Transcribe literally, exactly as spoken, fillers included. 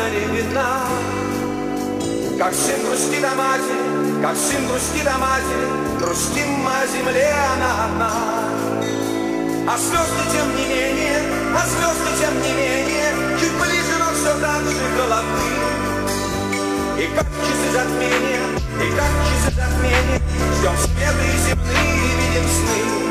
вдали видна. Как сын грустит о матери, как сын грустит о матери, грустим о земле она одна. А звезды тем не менее, а звезды тем не менее, чуть ближе, но все так же голубы. И как часы затмения, и как часы затмения, ждем светы земные, видим сны.